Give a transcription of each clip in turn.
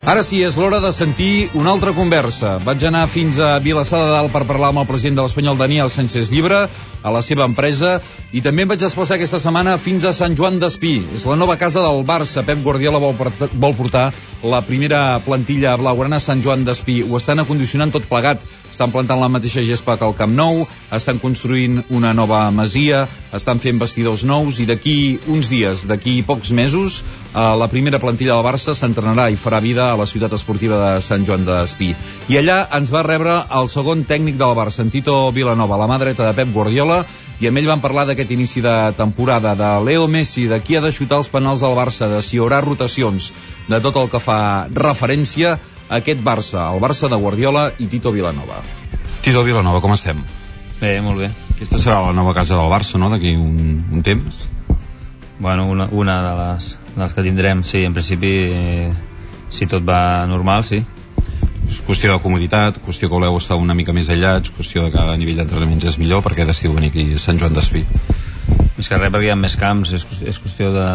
Ara sí, és l'hora de sentir una altra conversa. Vaig anar fins a Vilassar de Dalt per parlar amb el president de l'Espanyol, Daniel Sánchez Llibre, a la seva empresa, i també em vaig desplaçar aquesta setmana fins a Sant Joan d'Espí. És la nova casa del Barça. Pep Guardiola vol portar la primera plantilla blaugrana a Sant Joan d'Espí. Ho estan acondicionant tot plegat. Estan plantant la mateixa gespa que al Camp Nou, estan construint una nova masia, estan fent vestidors nous, i d'aquí uns dies, d'aquí pocs mesos, la primera plantilla del Barça s'entrenarà i farà vida a la ciutat esportiva de Sant Joan d'Espí. I allà ens va rebre el segon tècnic del Barça, en Tito Vilanova, la mà dreta de Pep Guardiola, i amb ell van parlar d'aquest inici de temporada, de Leo Messi, de qui ha de xutar els penals del Barça, de si hi haurà rotacions, de tot el que fa referència a aquest Barça, el Barça de Guardiola i Tito Vilanova. Tito Vilanova, com estem? Bé, molt bé. Aquesta serà la nova casa del Barça, no?, d'aquí un temps? Bueno, una de les que tindrem, sí, en principi, si tot va normal, sí. És qüestió de comoditat, qüestió que voleu estar una mica més aïllats, qüestió de que a nivell d'entrenaments és millor, perquè decidiu venir aquí a Sant Joan d'Espí. És que res, perquè hi ha més camps, és qüestió de...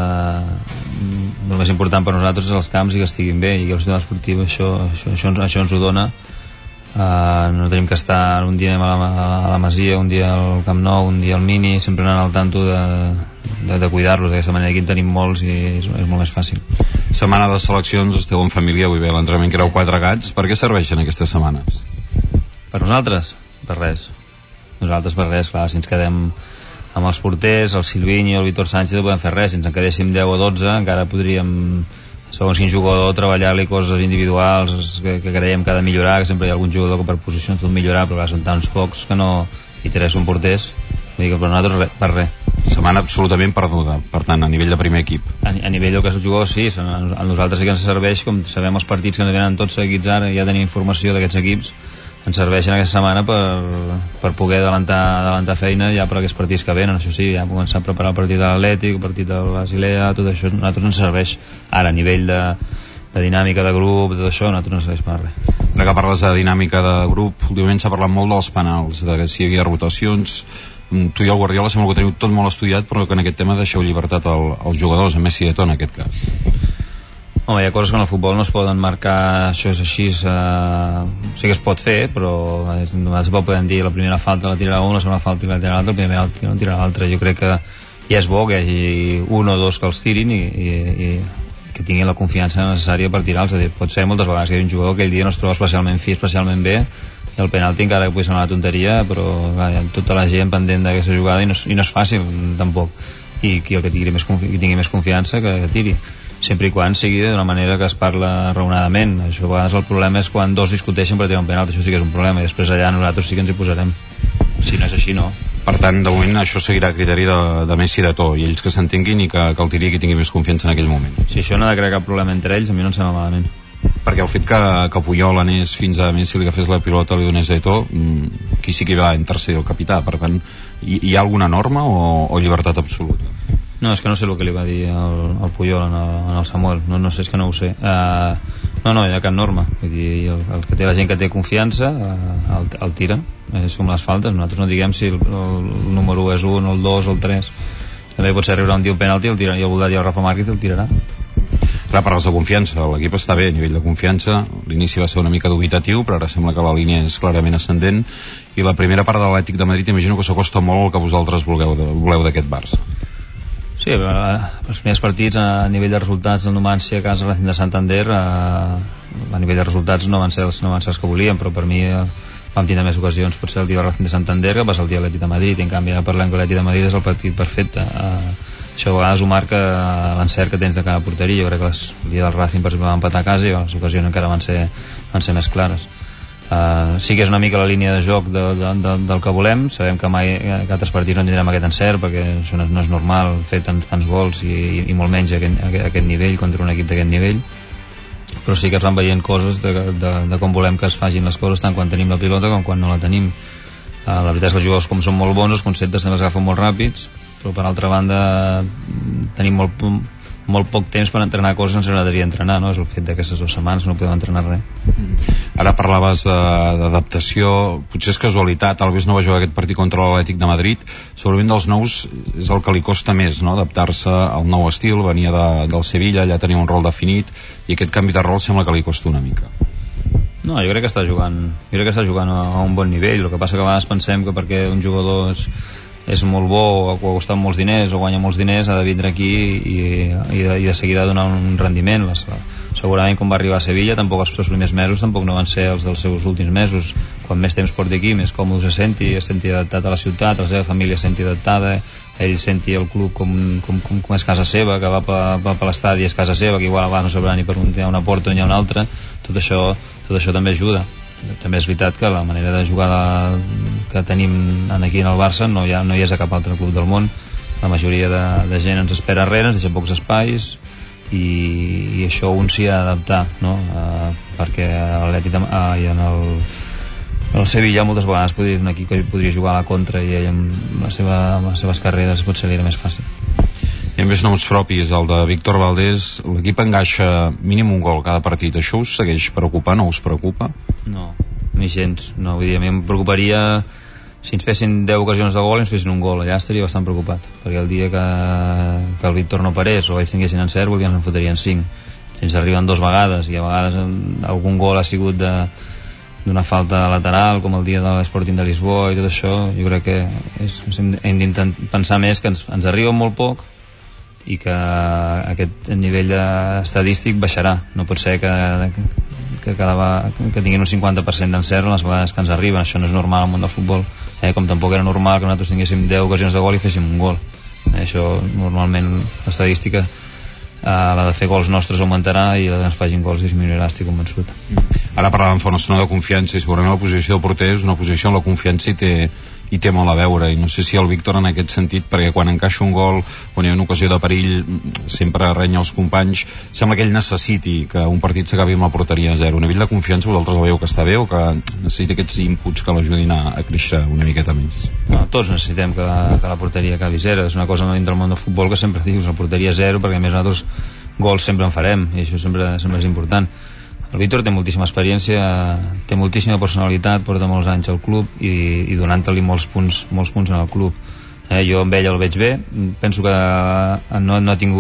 El més important per nosaltres és els camps i que estiguin bé, i que el sistema esportiu això ens ho dona. No tenim que estar un dia a la Masia, un dia al Camp Nou, un dia al Mini, sempre anant al tanto de cuidar-los. D'aquesta manera aquí en tenim molts i és molt més fàcil. Setmana de seleccions, esteu en família, avui ve l'entrenament que éreu 4 gats. Per què serveixen aquestes setmanes? Per nosaltres? Per res. Nosaltres per res, clar, si ens quedem amb els porters, el Silvinho, el Víctor Sánchez, no podem fer res. Si ens en quedéssim 10 o 12 encara podríem, segons quin jugador, treballar-li coses individuals que creiem que ha de millorar, que sempre hi ha algun jugador que per posicions pot millorar, però clar, són tants pocs que no hi tres són porters. Vull dir que per nosaltres per res. Setmana absolutament perduda, per tant, a nivell de primer equip. A nivell del que els jugadors, sí, a nosaltres sí que ens serveix, com sabem els partits que ens venen tots seguits ara, ja tenim informació d'aquests equips, ens serveixen aquesta setmana per poder adelantar feina ja per aquests partits que venen. Això sí, ja començar a preparar el partit de l'Atlètic, el partit del Basilea, tot això a nosaltres ens serveix. Ara, a nivell de dinàmica de grup, tot això, a nosaltres no serveix per res. Ara que parles de dinàmica de grup, últimament s'ha parlat molt dels penals, de que si hi havia rotacions. Tu i el Guardiola sembla que ho teniu tot molt estudiat, però que en aquest tema deixeu llibertat als jugadors, a Messi i a Ton en aquest cas. Home, hi ha coses que en el futbol no es poden marcar, això és així, sí que es pot fer, però només podem dir la primera falta la tirarà un, la segona falta la tirarà l'altre, la primera falta la tirarà l'altre. Jo crec que ja és bo que hi hagi un o dos que els tirin i que tinguin la confiança necessària per tirar-los. És a dir, pot ser moltes vegades que hi ha un jugador que aquell dia no es troba especialment fi, especialment bé, i el penalti encara que pugui ser una tonteria, però clar, hi ha tota la gent pendent d'aquesta jugada i no és fàcil tampoc, i el que tingui més confiança que tiri, sempre i quan sigui d'una manera que es parla raonadament. Això a vegades el problema és quan dos discuteixen per tirar un penalti, això sí que és un problema, i després allà nosaltres sí que ens hi posarem. Si no és així, no. Per tant, de moment això seguirà a criteri de Messi i de To, i ells que s'entenguin i que el tiri qui tingui més confiança en aquell moment. Si això no ha de crear cap problema entre ells, a mi no em sembla malament. Perquè el fet que Puyol anés fins a Messi, li agafés la pilota, li donés a Eto'o, qui sí que hi va en tercer, el capità. Per tant, hi ha alguna norma o llibertat absoluta? No, és que no sé el que li va dir el Puyol en el Samuel, no sé, és que no ho sé. No hi ha cap norma. Vull dir, el que té la gent que té confiança el tira, és com les faltes. Nosaltres no diguem si el número 1 és 1, el 2 o el 3. També pot ser arribar un dia un penalti i el voldrà dir el Rafa Márquez el tirarà. Clar, parles de confiança, l'equip està bé a nivell de confiança, l'inici va ser una mica dubitatiu, però ara sembla que la línia és clarament ascendent, i la primera part de l'Atlètic de Madrid imagino que s'acosta molt al que vosaltres voleu d'aquest Barça. Sí, els primers partits a nivell de resultats del Numancia a casa Racing de Santander, a nivell de resultats no van ser els que volíem, però per mi vam tindre més ocasions potser el dia del Racing de Santander que pas el dia de l'Atlètic de Madrid, i en canvi ara parlem que l'Atlètic de Madrid és el partit perfecte. Això a vegades ho marca l'encert que tens de cada porteria. Jo crec que el dia del Racing per exemple va empatar a casa i les ocasions encara van ser més clares. Sí que és una mica la línia de joc del que volem. Sabem que mai que altres partits no tindrem aquest encert, perquè això no és normal fer tants gols i molt menys a aquest nivell contra un equip d'aquest nivell, però sí que es van veient coses de com volem que es facin les coses, tant quan tenim la pilota com quan no la tenim. La veritat és que els jugadors, com són molt bons, els conceptes també els agafen molt ràpids, però per altra banda tenim molt poc temps per entrenar coses que ens agradaria entrenar, no? És el fet d'aquestes 2 setmanes no podem entrenar res. Ara parlaves d'adaptació, potser és casualitat, Alves no va jugar aquest partit contra l'Atlètic de Madrid, segurament dels nous és el que li costa més, no? Adaptar-se al nou estil, venia del Sevilla, allà tenia un rol definit, i aquest canvi de rol sembla que li costa una mica. No, jo crec que està jugant a un bon nivell. El que passa que a vegades pensem que perquè un jugador és molt bo o costa molts diners o guanya molts diners ha de vindre aquí i de seguida donar un rendiment. Segurament quan va arribar a Sevilla tampoc els seus primers mesos tampoc no van ser els dels seus últims mesos. Quan més temps porti aquí, més còmode se senti adaptat a la ciutat, la seva família se senti adaptada, ell senti el club com és casa seva, que va per l'estadi és casa seva, que igual abans no sabrà ni per on hi ha una porta o hi ha una altra. Tot això també ajuda. També és veritat que la manera de jugar que tenim aquí en el Barça no hi és a cap altre club del món. La majoria de gent ens espera darrere, ens deixa pocs espais i això un s'hi ha d'adaptar, no? Perquè l'Atlètic i en el Sevilla moltes vegades un equip que podria jugar a la contra i ell amb les seves carreres potser li era més fàcil. I amb més noms propis, el de Víctor Valdés, l'equip engaixa mínim un gol cada partit. Això us segueix preocupant o us preocupa? No, ni gens. No, vull dir, a mi em preocuparia si ens fessin 10 ocasions de gol i ens fessin un gol. Allà estaria bastant preocupat, perquè el dia que el Víctor no parés o ells tinguessin encert, vol dir que ens en fotrien 5. Si ens arriben 2 vegades i a vegades algun gol ha sigut d'una falta lateral, com el dia de l'Sporting de Lisboa i tot això, jo crec que hem d'intentar pensar més que ens arriba molt poc i que aquest nivell estadístic baixarà. No pot ser que tinguin un 50% d'encert les vegades que ens arriben. Això no és normal al món del futbol, com tampoc era normal que nosaltres tinguéssim 10 ocasions de gol i féssim un gol. Això normalment l'estadística la de fer gols nostres augmentarà i la que ens facin gols disminuirà, estic convençut. Ara parlàvem fa una estona de confiança i segurament la posició del porter és una posició on la confiança hi té molt a veure, i no sé si el Víctor en aquest sentit, perquè quan encaixa un gol quan hi ha una ocasió de perill sempre renya els companys, sembla que ell necessiti que un partit s'acabi amb la porteria a 0. A nivell de confiança vosaltres el veieu que està bé o que necessita aquests inputs que l'ajudin a créixer una miqueta més? No, tots necessitem que la porteria acabi 0. És una cosa dintre del món del futbol que sempre dius la porteria 0, perquè a més nosaltres gols sempre en farem i això sempre és important. El Víctor té moltíssima experiència, té moltíssima personalitat, porta molts anys al club i donant-li molts punts en el club. Jo amb ell el veig bé, penso que no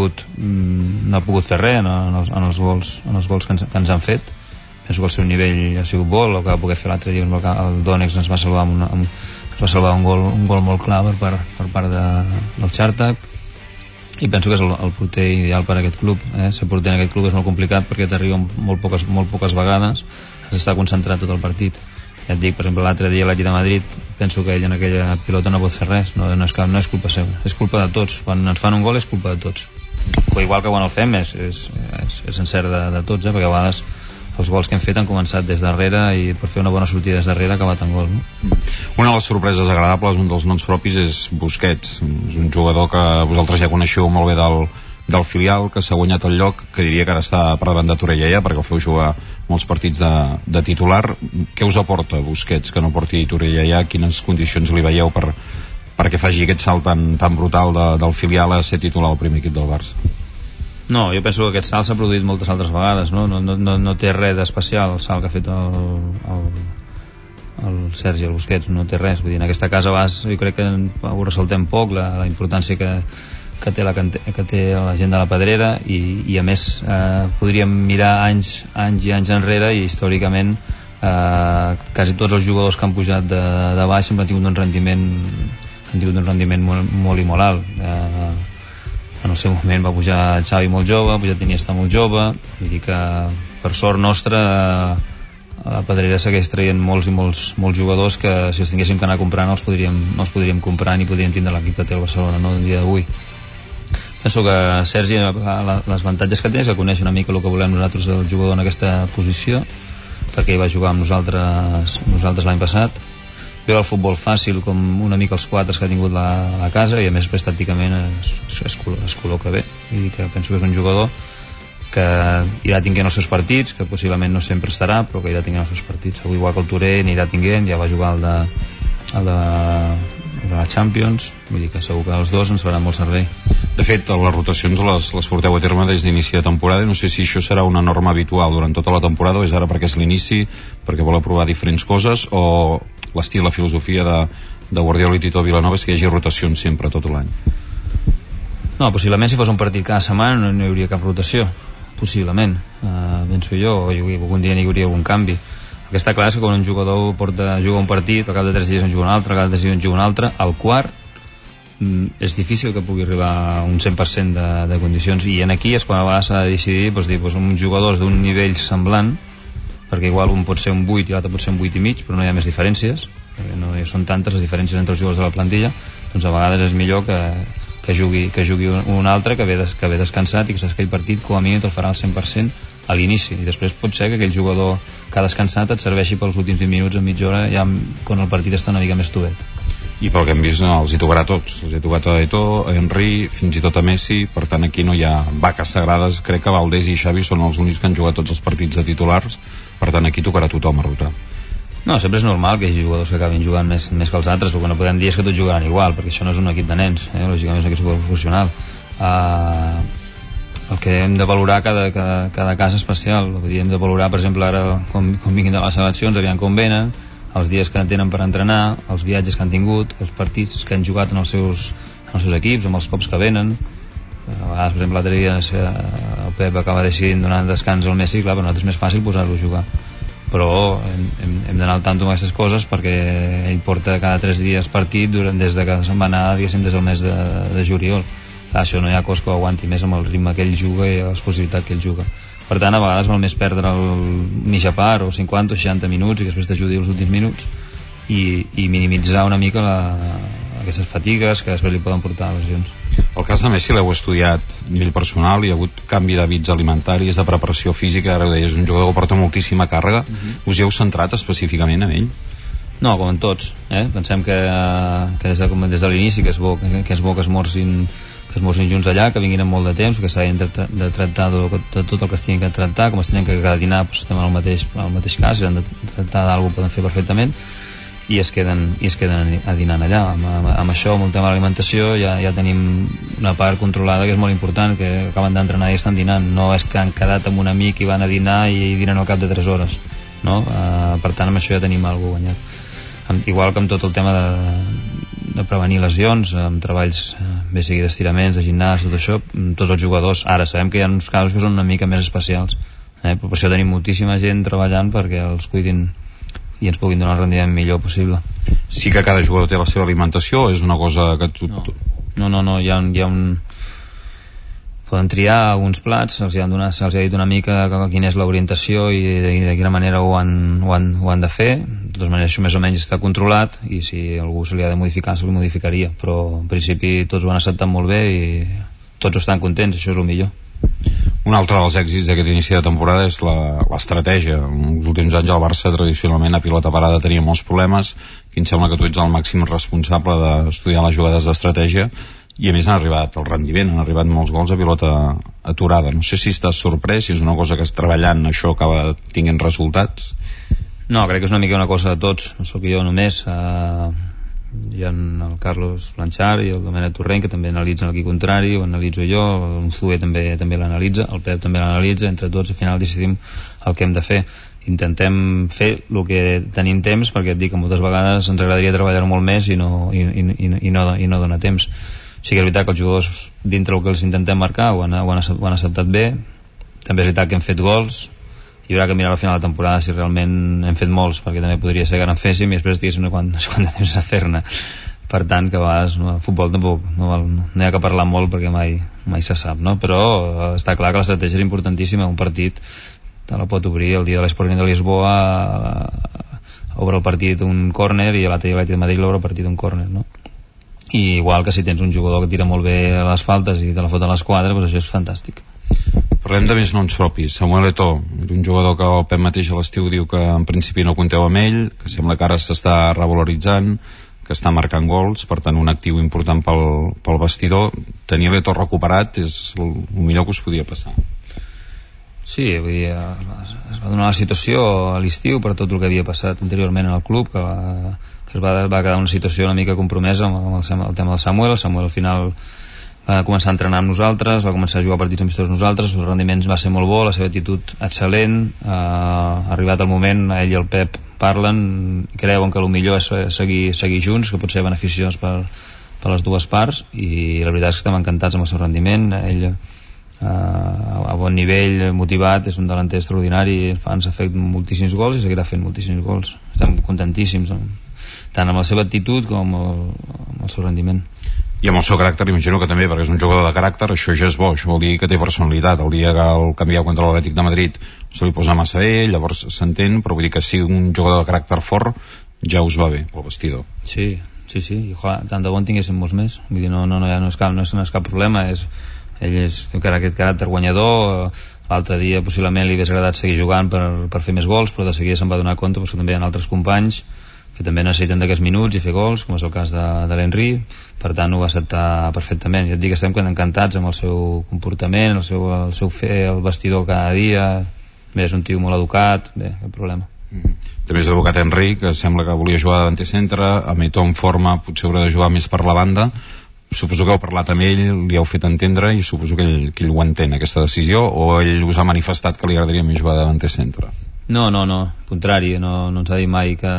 ha pogut fer res en els gols que ens han fet. Penso que el seu nivell ha sigut bo. El que va poder fer l'altre dia el Dònex ens va salvar un gol molt clar per part del Xàrtac. I penso que és el porter ideal per a aquest club. Ser porter en aquest club és molt complicat perquè t'arriba molt poques vegades, has d'estar concentrat tot el partit. Ja et dic, per exemple, l'altre dia a l'Atlètic de Madrid, penso que ell en aquella pilota no pot fer res, no és culpa seva, és culpa de tots. Quan ens fan un gol és culpa de tots, o igual que quan el fem és encert de tots, perquè a vegades els gols que hem fet han començat des darrere i per fer una bona sortida des darrere ha acabat en gol, no? Una de les sorpreses agradables, un dels noms propis és Busquets. És un jugador que vosaltres ja coneixeu molt bé del filial, que s'ha guanyat el lloc, que diria que ara està per davant de Torreella perquè el feu jugar molts partits de titular. Què us aporta Busquets que no porti Torreella? Quines condicions li veieu perquè faci aquest salt tan brutal del filial a ser titular al primer equip del Barça? No, jo penso que aquest salt s'ha produït moltes altres vegades, no té res d'especial el salt que ha fet el Sergi, el Busquets, no té res. Vull dir, en aquesta casa jo crec que ho ressaltem poc, la importància que té la gent de la Pedrera i a més podríem mirar anys i anys enrere i històricament quasi tots els jugadors que han pujat de baix sempre han tingut un rendiment molt i molt alt. En el seu moment va pujar Xavi molt jove, ha pujat Iniesta molt jove, vull dir que per sort nostra a la Pedrera segueix traient molts jugadors que si els tinguéssim que anar comprant no els podríem comprar ni podríem tindre l'equip que té el Barcelona, no, el dia d'avui. Penso que Sergi, les avantatges que té és que coneix una mica el que volem nosaltres del jugador en aquesta posició, perquè ell va jugar amb nosaltres l'any passat. Veu el futbol fàcil com una mica els 4 que ha tingut a casa i a més tàcticament es col·loca bé. Vull dir que penso que és un jugador que irà tinguent els seus partits, que possiblement no sempre estarà, però que irà tinguent els seus partits. Avui igual que el Touré n'irà tinguent, ja va jugar el la Champions, vull dir que segur que els dos ens faran molt servei. De fet, les rotacions les porteu a terme des d'inici de temporada i no sé si això serà una norma habitual durant tota la temporada o és ara perquè és l'inici, perquè vol provar diferents coses, o l'estil, la filosofia de Guardiola i Tito Vilanova és que hi hagi rotacions sempre tot l'any. No, possiblement si fos un partit cada setmana no hi hauria cap rotació, possiblement, penso jo, o algun dia hi hauria algun canvi. El que està clar és que quan un jugador juga un partit, al cap de 3 dies en juga un altre, al cap de 3 dies en juga un altre, al quart és difícil que pugui arribar a un 100% de condicions, i en aquí és quan a vegades s'ha de decidir uns jugadors d'un nivell semblant, perquè igual un pot ser un 8 i l'altre pot ser un 8 i mig, però no hi ha més diferències, perquè no són tantes les diferències entre els jugadors de la plantilla, doncs a vegades és millor que jugui un altre que ve descansat i que saps que aquell partit com a mínim te'l farà al 100% a l'inici, i després pot ser que aquell jugador que ha descansat et serveixi pels últims 20 minuts o mitja hora ja quan el partit està una mica més tovet. I pel que hem vist els hi tocarà a tots, els hi tocat a Eto'o, a Henry, fins i tot a Messi, per tant aquí no hi ha vaques sagrades. Crec que Valdés i Xavi són els únics que han jugat tots els partits de titulars, per tant aquí tocarà a tothom a rotar. No, sempre és normal que hi hagi jugadors que acabin jugant més que els altres, però el que no podem dir és que tots jugaran igual, perquè això no és un equip de nens, lògicament és un equip superprofessional. El que hem de valorar cada cas especial, hem de valorar, per exemple, ara com vinguin de les seleccions, aviam com venen, els dies que tenen per entrenar, els viatges que han tingut, els partits que han jugat en els seus equips, amb els cops que venen. A vegades, per exemple, l'altre dia el Pep acaba decidint donar descans al Messi, clar, per nosaltres és més fàcil posar-lo a jugar, però hem d'anar al tanto amb aquestes coses perquè ell porta cada 3 dies partit des de que se'n va anar, diguéssim, des del mes de juliol. Això no hi ha cos que ho aguanti més amb el ritme que ell juga i les possibilitats que ell juga. Per tant, a vegades val més perdre mitja part o 50 o 60 minuts i després t'ajudi els últims minuts i minimitzar una mica aquestes fatigues que després li poden portar a lesions. El cas de Messi l'heu estudiat a nivell personal, hi ha hagut canvi d'hàbits alimentaris, de preparació física, ara ho deies, un jugador que porta moltíssima càrrega. Us hi heu centrat específicament en ell? No, com en tots, pensem que des de l'inici que és bo que esmorsin junts allà, que vinguin amb molt de temps, que s'hagin de tractar de tot el que es tinguin que tractar, com es tenen que dinar, doncs estem al mateix cas, si han de tractar d'alguna cosa poden fer perfectament, i es queden a dinar allà. Amb això, amb el tema de l'alimentació, ja tenim una part controlada que és molt important, que acaben d'entrenar i estan dinant, no és que han quedat amb un amic i van a dinar i dinen al cap de 3 hores, no? Per tant, amb això ja tenim alguna cosa guanyat. Igual que amb tot el tema de prevenir lesions, amb treballs bé sigui d'estiraments, de gimnàs, tot això, tots els jugadors, ara sabem que hi ha uns casos que són una mica més especials, però per això tenim moltíssima gent treballant perquè els cuidin i ens puguin donar el rendiment millor possible. Sí que cada jugador té la seva alimentació, és una cosa que No, hi ha un... Poden triar uns plats, se'ls ha dit una mica quina és l'orientació i de quina manera ho han de fer. De totes maneres, això més o menys està controlat i si algú se li ha de modificar, se li modificaria, però en principi tots ho han acceptat molt bé i tots estan contents, això és el millor. Un altre dels èxits d'aquest inici de temporada és l'estratègia. En els últims anys el Barça tradicionalment a pilota parada tenia molts problemes, i em sembla que tu ets el màxim responsable d'estudiar les jugades d'estratègia, i a més han arribat el rendiment, han arribat molts gols a pilota aturada. No sé si estàs sorprès, si és una cosa que treballant això acaba tinguent resultats. No, crec que és una mica una cosa de tots, no sóc jo només. Hi ha el Carlos Blanchard i el Domènec Torrent que també analitzen l'equip contrari, ho analitzo jo, el Zue també l'analitza, el Pep també l'analitza, entre tots al final decidim el que hem de fer. Intentem fer el que tenim temps, perquè et dic que moltes vegades ens agradaria treballar molt més i no dona temps. Sí que és veritat que els jugadors dintre el que els intentem marcar ho han acceptat bé. També és veritat que hem fet gols, hi haurà que mirar al final de la temporada si realment hem fet molts, perquè també podria ser que en féssim i després diguéssim quant de temps a fer-ne. Per tant, que a vegades el futbol tampoc no hi ha que parlar molt perquè mai se sap, no? Però està clar que l'estratègia és importantíssima. Un partit te la pot obrir el dia de l'Sporting de Lisboa, obre el partit un córner, i l'altre dia l'Atlètic de Madrid l'obre el partit un córner, no? I igual que si tens un jugador que tira molt bé a les faltes i te la fot a l'esquadra, doncs això és fantàstic. Parlem de més noms propis. Samuel Eto'o, un jugador que el Pep mateix a l'estiu diu que en principi no compteu amb ell, que sembla que ara s'està revaloritzant, que està marcant gols, per tant un actiu important pel vestidor. Tenir l'Eto'o recuperat és el millor que us podia passar. Sí, vull dir, es va donar la situació a l'estiu per tot el que havia passat anteriorment en el club, que es va quedar una situació una mica compromesa amb el tema del Samuel. El Samuel al final va començar a entrenar amb nosaltres, va començar a jugar partits amistosos amb nosaltres, el rendiment va ser molt bo, la seva actitud excel·lent. Arribat el moment, ell i el Pep parlen i creuen que el millor és seguir junts, que pot ser beneficiós per les dues parts, i la veritat és que estem encantats amb el seu rendiment. Ell a bon nivell, motivat, és un delanter extraordinari, ens ha fet moltíssims gols i seguirà fent moltíssims gols. Estem contentíssims tant amb la seva actitud com amb el seu rendiment. I amb el seu caràcter imagino que també, perquè és un jugador de caràcter, això ja és bo, això vol dir que té personalitat. El dia que el canvieu contra l'Atlètic de Madrid se li posa massa bé, llavors s'entén, però vull dir que sigui un jugador de caràcter fort ja us va bé pel vestidor. Sí, i tant de bon tinguéssim molts més, vull dir, no és cap problema. Ell té aquest caràcter guanyador. L'altre dia possiblement li hagués agradat seguir jugant per fer més gols, però de seguida se'n va donar compte que també hi ha altres companys que també necessiten d'aquests minuts i fer gols, com és el cas de l'Henry. Per tant ho va acceptar perfectament. Jo et dic que estem encantats amb el seu comportament, el seu fer el vestidor cada dia. Bé, és un tio molt educat, bé, cap problema. També és advocat Henry, que sembla que volia jugar davant centre, a Metó en forma, potser haurà de jugar més per la banda. Suposo que heu parlat amb ell, li heu fet entendre, i suposo que ell ho entén, aquesta decisió, o ell us ha manifestat que li agradaria més jugar davant centre? No, contrari, no ens ha dit mai que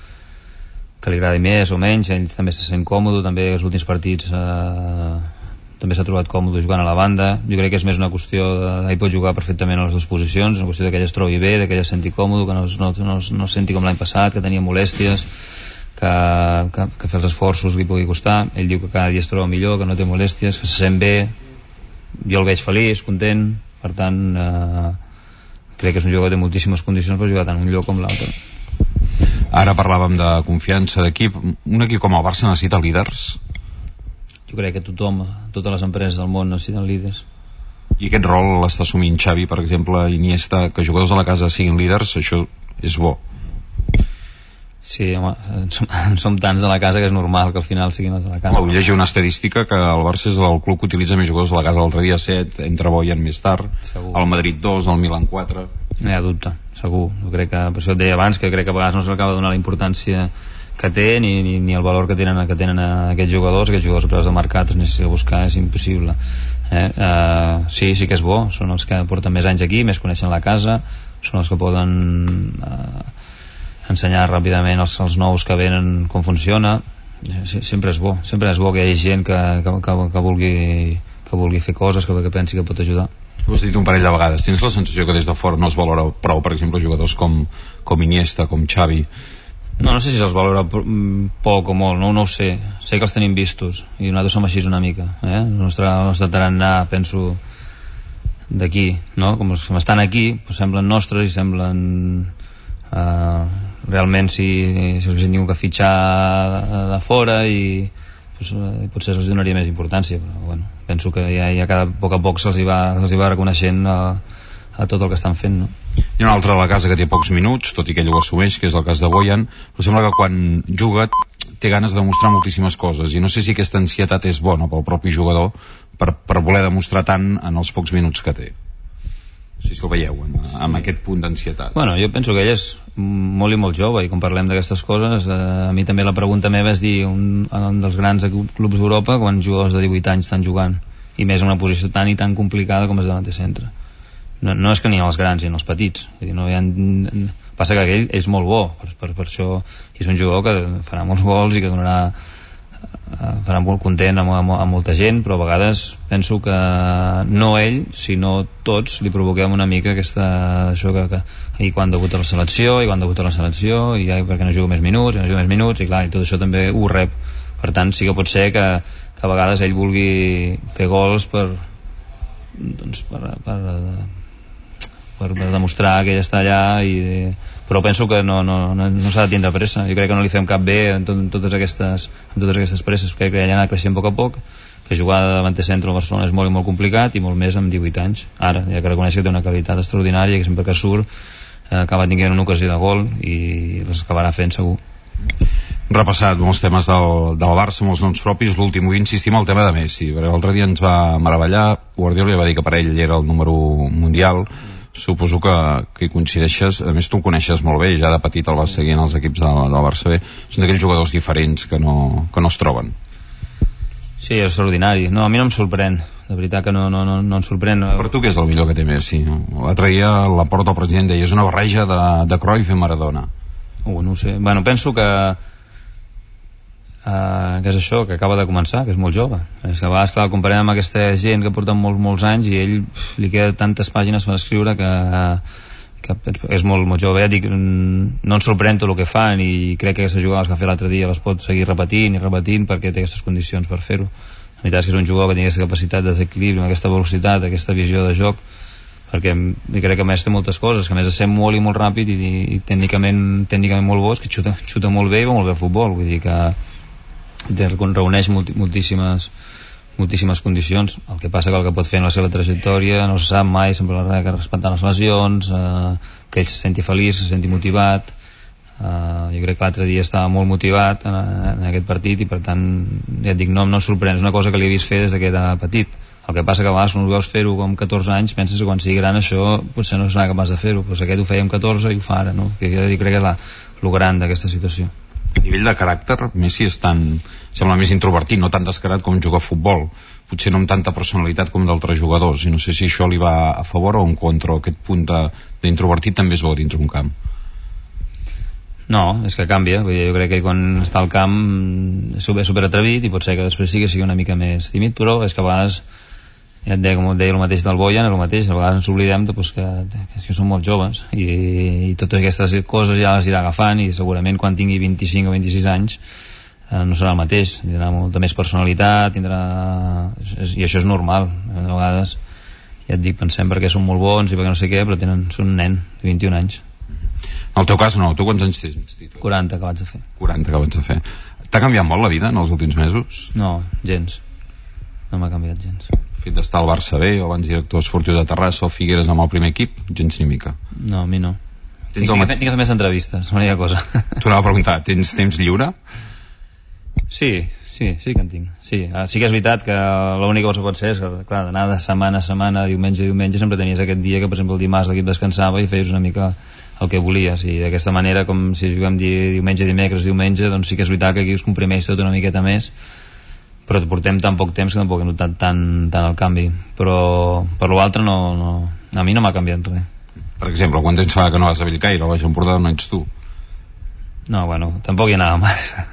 li agradi més o menys. Ell també se sent còmode, també els últims partits també s'ha trobat còmode jugant a la banda. Jo crec que és més una qüestió ell pot jugar perfectament a les dues posicions, una qüestió que ell es trobi bé, que ell es senti còmode, que no es senti com l'any passat, que tenia molèsties, que fer els esforços li pugui costar. Ell diu que cada dia es troba millor, que no té molèsties, que se sent bé. Jo el veig feliç, content. Per tant, crec que és un jugador que té moltíssimes condicions per jugar tant un lloc com l'altre. Ara parlàvem de confiança d'equip. Un equip com el Barça necessita líders? Jo crec que totes les empreses del món necessiten líders. I aquest rol l'està assumint Xavi, per exemple, Iniesta, que jugadors de la casa siguin líders, això és bo? Sí, home, en som tants de la casa que és normal que al final siguin els de la casa. Vull llegir una estadística que el Barça és el club que utilitza més jugadors de la casa. L'altre dia 7, entre Boyan més tard, el Madrid 2, el Milan 4. No hi ha dubte, segur. Jo crec que, per això et deia abans, que crec que a vegades no se l'acaba de donar la importància que té ni el valor que tenen aquests jugadors. Aquests jugadors a preus de mercat es necessita buscar, és impossible. Sí que és bo, són els que porten més anys aquí, més coneixen la casa, són els que poden ensenyar ràpidament als nous que venen com funciona. Sempre és bo que hi hagi gent que vulgui fer coses, que pensi que pot ajudar. Ho has dit un parell de vegades, tens la sensació que des de fora no es valora prou, per exemple, jugadors com Iniesta, com Xavi? No sé si se'ls valora poc o molt, no ho sé que els tenim vistos i nosaltres som així una mica, el nostre tarannà, penso, d'aquí, no? Com estan aquí, doncs semblen nostres i semblen realment si els hem tingut que fitxar de fora i potser se'ls donaria més importància, però bueno, penso que ja a poc a poc se'ls va reconeixent a tot el que estan fent, no? Hi ha un altre de la casa que té pocs minuts, tot i que ell ho assumeix, que és el cas de Boyan, però sembla que quan juga té ganes de demostrar moltíssimes coses, i no sé si aquesta ansietat és bona pel propi jugador per voler demostrar tant en els pocs minuts que té. No sé si ho veieu amb aquest punt d'ansietat. Bueno, jo penso que ell és molt i molt jove, i quan parlem d'aquestes coses, a mi també la pregunta meva és dir un dels grans clubs d'Europa quan jugadors de 18 anys estan jugant, i més en una posició tan i tan complicada com és davant de centre. No és que ni els grans ni els petits, passa que ell és molt bo per això, i és un jugador que farà molts gols i que farà molt content a molta gent, però a vegades penso que no ell sinó tots li provoquem una mica això que i quan debuta la selecció i ja perquè no juga més minuts i clar, i tot això també ho rep. Per tant sí que pot ser que a vegades ell vulgui fer gols per demostrar que ell està allà, però penso que no s'ha de tindre pressa. Jo crec que no li fem cap bé en totes aquestes presses. Crec que ell ha anat creixent a poc, que jugar davant de centre al Barcelona és molt i molt complicat, i molt més amb 18 anys. Ara, ja que reconeix que té una qualitat extraordinària, que sempre que surt acaba tinguent una ocasió de gol i les acabarà fent segur. Repassat molts temes del Barça, molts noms propis. L'últim, vull insistir en el tema de Messi, perquè l'altre dia ens va meravellar. Guardiola va dir que per ell era el número 1 mundial. suposo que hi coincideixes. A més, tu el coneixes molt bé, ja de petit el vas seguir en els equips del Barça B. Són d'aquells jugadors diferents que no es troben. Sí, és extraordinari. No, a mi no em sorprèn, de veritat que no em sorprèn. Per tu què és el millor que té Messi? L'altre dia la porta del president deia és una barreja de Cruyff i Maradona. No ho sé. Bueno, penso que és això, que acaba de començar, que és molt jove. És que a vegades, clar, el comparem amb aquesta gent que porta molts anys i ell li queda tantes pàgines per escriure que és molt jove. Ja dic, no ens sorprèn tot el que fan i crec que aquestes jugades que ha fet l'altre dia les pot seguir repetint perquè té aquestes condicions per fer-ho. La veritat és que és un jugador que té aquesta capacitat de desequilibri, aquesta velocitat, aquesta visió de joc, perquè crec que a més té moltes coses, que a més és molt i molt ràpid i tècnicament molt bo, és que xuta molt bé i va molt bé el futbol, vull dir que reuneix moltíssimes condicions. El que passa que el que pot fer en la seva trajectòria no se sap mai, sempre l'ha de respectar les lesions, que ell se senti feliç, se senti motivat. Jo crec que l'altre dia estava molt motivat en aquest partit i per tant ja et dic, no em sorprèn, és una cosa que li he vist fer des que era petit. El que passa que a vegades quan ho veus fer-ho com 14 anys penses que quan sigui gran això potser no serà capaç de fer-ho, però aquest ho feia amb 14 i ho fa ara, no? Que jo crec que és el gran d'aquesta situació. A nivell de caràcter, Messi sembla més introvertit, no tan descarat com jugar a futbol, potser no amb tanta personalitat com d'altres jugadors, i no sé si això li va a favor o en contra, o aquest punt d'introvertit també es veu dintre un camp. No, és que canvia. Jo crec que quan està al camp és superatrevit i pot ser que després sigui una mica més tímid, però és que a vegades, ja et deia, com et deia el mateix del Bojan, és el mateix, a vegades ens oblidem que són molt joves i totes aquestes coses ja les irà agafant i segurament quan tingui 25 o 26 anys no serà el mateix, tindrà molta més personalitat, i això és normal. A vegades, ja et dic, pensem perquè són molt bons i perquè no sé què, però són un nen de 21 anys. En el teu cas no, tu quants anys tens? 40 acabats de fer. 40 acabats de fer. T'ha canviat molt la vida en els últims mesos? No, gens. No m'ha canviat gens. Fet d'estar al Barça B, o abans director esportiu de Terrassa o Figueres amb el primer equip, gens ni mica. No, a mi no. Tinc que fer més entrevistes, l'única cosa. T'ho anava a preguntar, tens temps lliure? Sí que en tinc. Sí que és veritat que l'única cosa que pot ser és que, clar, d'anar de setmana a setmana, diumenge a diumenge, sempre tenies aquest dia que, per exemple, el dimarts l'equip descansava i feies una mica el que volies, i d'aquesta manera, com si juguem diumenge, dimecres, diumenge, doncs sí que és veritat que aquí us comprimeix tot una miqueta més, però portem tan poc temps que tampoc he notat tant el canvi, però per l'altre no, a mi no m'ha canviat res. Per exemple, quan temps fa que no vas a Bellcaire o a Baix Empordà no ets tu? No, bueno, tampoc hi anava massa.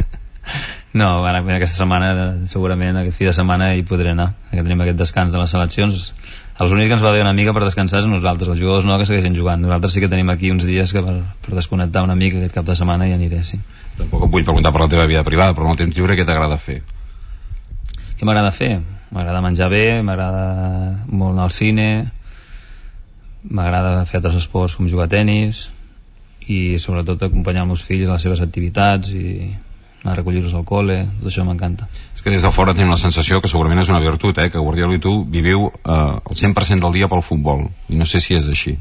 No, aquesta setmana, segurament aquest fi de setmana hi podré anar, que tenim aquest descans de les seleccions. Els únics que ens va bé una mica per descansar són nosaltres, els jugadors no, que segueixen jugant. Nosaltres sí que tenim aquí uns dies que per desconnectar una mica aquest cap de setmana i aniré, sí. Tampoc em vull preguntar per la teva vida privada, però en el temps lliure què t'agrada fer? Què m'agrada fer? M'agrada menjar bé, m'agrada molt anar al cine, m'agrada fer altres esports com jugar a tenis i sobretot acompanyar els meus fills a les seves activitats i anar a recollir-los al col·le, tot això m'encanta. És que des de fora tenim la sensació que segurament és una virtut, que Guardiola i tu viviu el 100% del dia pel futbol, i no sé si és així.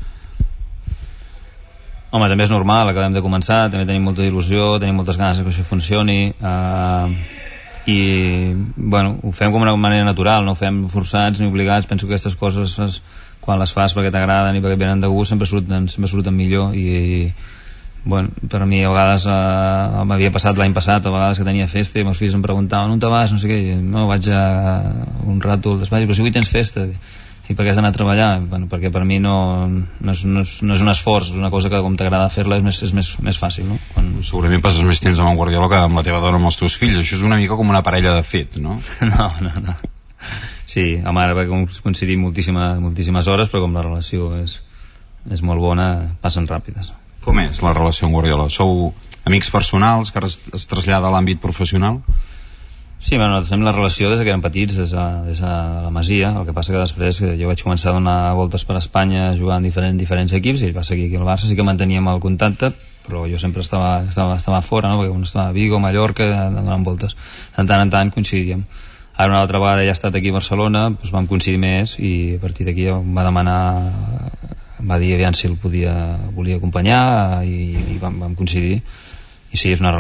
Home, també és normal, acabem de començar, també tenim molta il·lusió, tenim moltes ganes que això funcioni, i bueno, ho fem com una manera natural, no ho fem forçats ni obligats. Penso que aquestes coses quan les fas perquè t'agraden i perquè et venen de gust sempre surten millor, i bueno, per mi a vegades m'havia passat l'any passat, a vegades que tenia festa i meus fills em preguntaven on te vas, no sé què, i no, vaig a un rato al despatx, però si avui tens festa, i per què has d'anar a treballar? Bueno, perquè per mi no és un esforç, és una cosa que com t'agrada fer-la és més fàcil, no? Segurament passes més temps amb en Guardiola que amb la teva dona, amb els teus fills. Això és una mica com una parella de fet, no? No. Sí, amb ara perquè coincidim moltíssimes hores, però com la relació és molt bona, passen ràpides. Com és la relació amb Guardiola? Sou amics personals que ara es trasllada a l'àmbit professional? Sí, bueno, nosaltres tenim la relació des que érem petits, des de la Masia. El que passa que després jo vaig començar a donar voltes per Espanya jugant en diferents equips i ell va seguir aquí al Barça. Sí que manteníem el contacte, però jo sempre estava fora, no? Perquè quan estava a Vigo, Mallorca, donant voltes. De tant en tant coincidíem. Ara una altra vegada ja he estat aquí a Barcelona, doncs vam coincidir més i a partir d'aquí em va demanar, va dir aviam si el volia acompanyar i vam coincidir. I sí, és una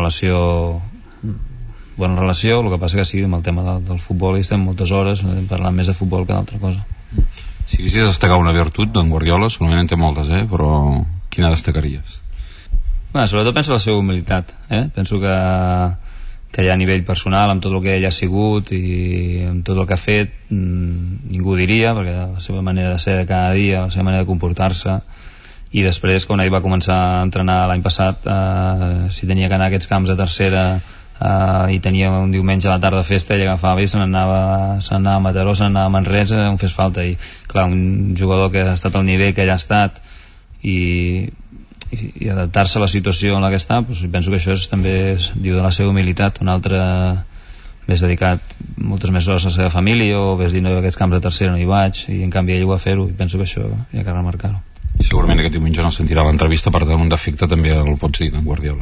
bona relació, el que passa que sí, amb el tema del futbol hi estem moltes hores parlant més de futbol que d'altra cosa. Si haguessis de destacar una virtut d'en Guardiola, segurament en té moltes, però quina destacaries? Sobretot penso en la seva humilitat, penso que ja a nivell personal, amb tot el que ell ha sigut i amb tot el que ha fet, ningú ho diria, perquè la seva manera de ser de cada dia, la seva manera de comportar-se, i després quan ell va començar a entrenar l'any passat, si tenia que anar a aquests camps de tercera i tenia un diumenge a la tarda festa, ell agafava i se n'anava a Mataró, se n'anava a Manresa on fes falta. I clar, un jugador que ha estat al nivell que ell ha estat i adaptar-se a la situació en la que està, doncs penso que això també diu de la seva humilitat. Un altre més dedicat moltes més hores a la seva família, o ves dir no, aquests camps de tercera no hi vaig, i en canvi ell ho va fer-ho, i penso que això hi ha que remarcar-ho. I segurament aquest diumenge no sentirà l'entrevista, per tant un defecte també el pots dir d'en Guardiola.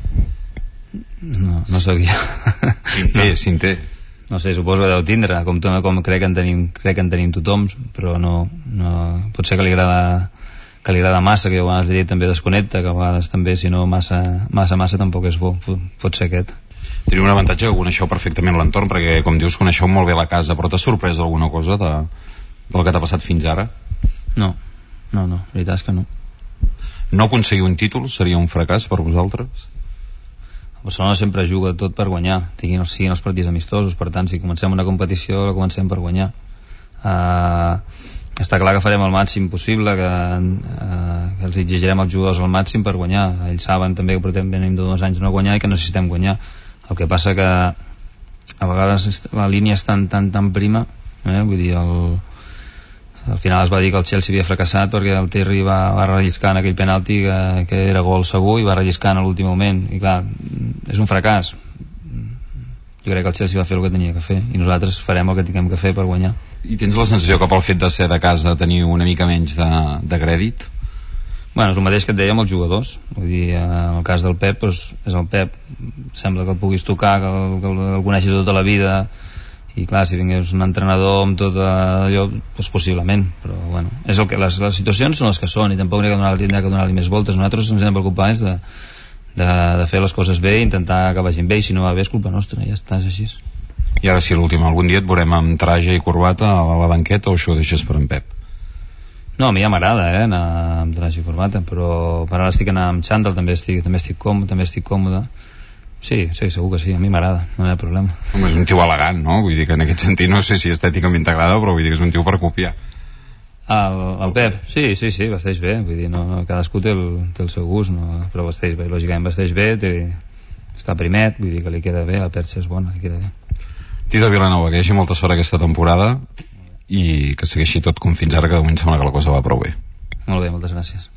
No sabia. Si en té. No sé, suposo que deu tindre, com crec que en tenim tothom, però no pot ser que li agrada massa, que jo a vegades també desconnecta, que a vegades també si no massa tampoc és bo, pot ser aquest. Teniu un avantatge que coneixeu perfectament l'entorn, perquè com dius coneixeu molt bé la casa, però t'ha sorprès alguna cosa del que t'ha passat fins ara? No, la veritat és que no. No aconseguir un títol seria un fracàs per vosaltres? El Barcelona sempre juga tot per guanyar, siguin els partits amistosos, per tant si comencem una competició la comencem per guanyar. Està clar que farem el màxim possible, que els exigirem als jugadors al màxim per guanyar. Ells saben també que venim de 2 anys no guanyar i que necessitem guanyar. El que passa que a vegades la línia és tan prima, vull dir, al final es va dir que el Chelsea havia fracassat perquè el Terry va relliscar en aquell penalti que era gol segur, i va relliscar en l'últim moment, i clar, és un fracàs. Jo crec que el Chelsea va fer el que tenia que fer i nosaltres farem el que tinguem que fer per guanyar. I tens la sensació que pel fet de ser de casa tenir una mica menys de crèdit? Bueno, és el mateix que et deia amb els jugadors. Vull dir, en el cas del Pep, doncs, és el Pep, sembla que el puguis tocar, que el coneixis tota la vida, i clar, si vingués un entrenador amb tot allò, doncs possiblement, però bueno, és el que, les situacions són les que són, i tampoc n'hi ha que donar-li més voltes. Nosaltres ens hem de preocupar de fer les coses bé i intentar que vagin bé, i si no va bé és culpa nostra, ja està, és així. I ara sí, l'últim, algun dia et veurem amb traje i corbata a la banqueta, o això ho deixes per en Pep? No, a mi ja m'agrada anar amb traje i corbata, però per ara estic anant amb xandall, també estic còmode. Sí, segur que sí, a mi m'agrada, no hi ha problema. Home, és un tio elegant, no? Vull dir que en aquest sentit no sé si estèticament t'agrada, però vull dir que és un tio per copiar. El Pep, sí, vesteix bé, vull dir, no, cadascú té el seu gust, no, però vesteix bé, lògicament vesteix bé, està primet, vull dir que li queda bé, la perxa és bona, li queda bé. Tito Vilanova, que hi hagi molta sort aquesta temporada i que segueixi tot com fins ara, que de moment sembla que la cosa va prou bé. Molt bé, moltes gràcies.